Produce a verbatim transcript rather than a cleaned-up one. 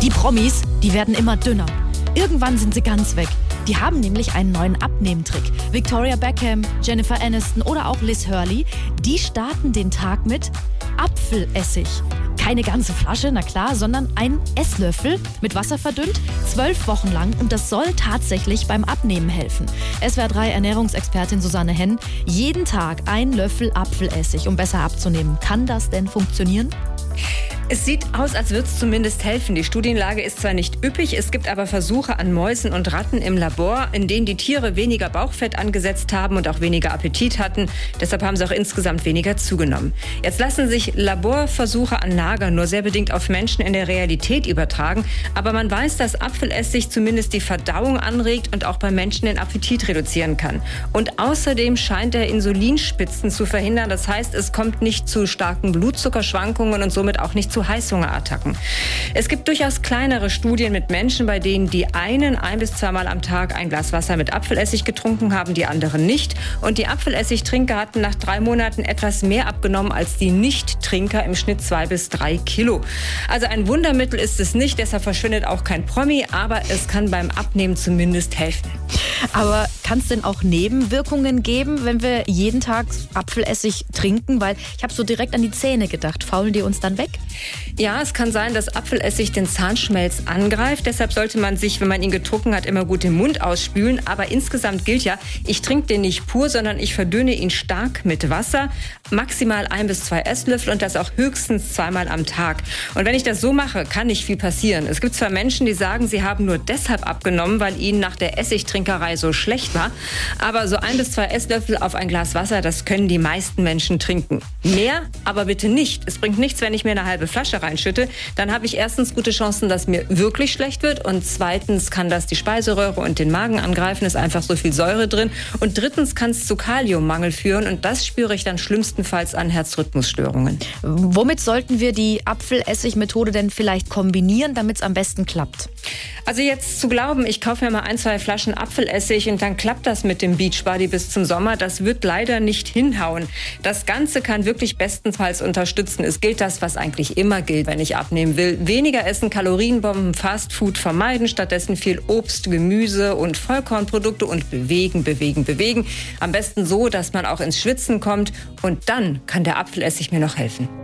Die Promis, die werden immer dünner. Irgendwann sind sie ganz weg. Die haben nämlich einen neuen Abnehmtrick. Victoria Beckham, Jennifer Aniston oder auch Liz Hurley, die starten den Tag mit Apfelessig. Keine ganze Flasche, na klar, sondern ein Esslöffel mit Wasser verdünnt, zwölf Wochen lang, und das soll tatsächlich beim Abnehmen helfen. S W R drei Ernährungsexpertin Susanne Henn, jeden Tag ein Löffel Apfelessig, um besser abzunehmen. Kann das denn funktionieren? Es sieht aus, als würde es zumindest helfen. Die Studienlage ist zwar nicht üppig, es gibt aber Versuche an Mäusen und Ratten im Labor, in denen die Tiere weniger Bauchfett angesetzt haben und auch weniger Appetit hatten. Deshalb haben sie auch insgesamt weniger zugenommen. Jetzt lassen sich Laborversuche an Nagern nur sehr bedingt auf Menschen in der Realität übertragen. Aber man weiß, dass Apfelessig zumindest die Verdauung anregt und auch bei Menschen den Appetit reduzieren kann. Und außerdem scheint er Insulinspitzen zu verhindern. Das heißt, es kommt nicht zu starken Blutzuckerschwankungen und somit auch nicht zu Heißhungerattacken. Es gibt durchaus kleinere Studien mit Menschen, bei denen die einen ein- bis zweimal am Tag ein Glas Wasser mit Apfelessig getrunken haben, die anderen nicht. Und die Apfelessigtrinker hatten nach drei Monaten etwas mehr abgenommen als die Nicht-Trinker, im Schnitt zwei bis drei Kilo. Also ein Wundermittel ist es nicht, deshalb verschwindet auch kein Promi, aber es kann beim Abnehmen zumindest helfen. Aber kann es denn auch Nebenwirkungen geben, wenn wir jeden Tag Apfelessig trinken? Weil ich habe so direkt an die Zähne gedacht. Faulen die uns dann weg? Ja, es kann sein, dass Apfelessig den Zahnschmelz angreift. Deshalb sollte man sich, wenn man ihn getrunken hat, immer gut den Mund ausspülen. Aber insgesamt gilt ja, ich trinke den nicht pur, sondern ich verdünne ihn stark mit Wasser. Maximal ein bis zwei Esslöffel und das auch höchstens zweimal am Tag. Und wenn ich das so mache, kann nicht viel passieren. Es gibt zwar Menschen, die sagen, sie haben nur deshalb abgenommen, weil ihnen nach der Essigtrinkerei so schlecht war. Aber so ein bis zwei Esslöffel auf ein Glas Wasser, das können die meisten Menschen trinken. Mehr, aber bitte nicht. Es bringt nichts, wenn ich mir eine halbe Flasche reinschütte. Dann habe ich erstens gute Chancen, dass mir wirklich schlecht wird. Und zweitens kann das die Speiseröhre und den Magen angreifen. Ist einfach so viel Säure drin. Und drittens kann es zu Kaliummangel führen. Und das spüre ich dann schlimmstenfalls an Herzrhythmusstörungen. Womit sollten wir die Apfelessig-Methode denn vielleicht kombinieren, damit es am besten klappt? Also jetzt zu glauben, ich kaufe mir mal ein, zwei Flaschen Apfelessig und dann klappt das mit dem Beachbody bis zum Sommer, das wird leider nicht hinhauen. Das Ganze kann wirklich bestenfalls unterstützen. Es gilt das, was eigentlich immer gilt, wenn ich abnehmen will. Weniger essen, Kalorienbomben, Fastfood vermeiden, stattdessen viel Obst, Gemüse und Vollkornprodukte und bewegen, bewegen, bewegen. Am besten so, dass man auch ins Schwitzen kommt, und dann kann der Apfelessig mir noch helfen.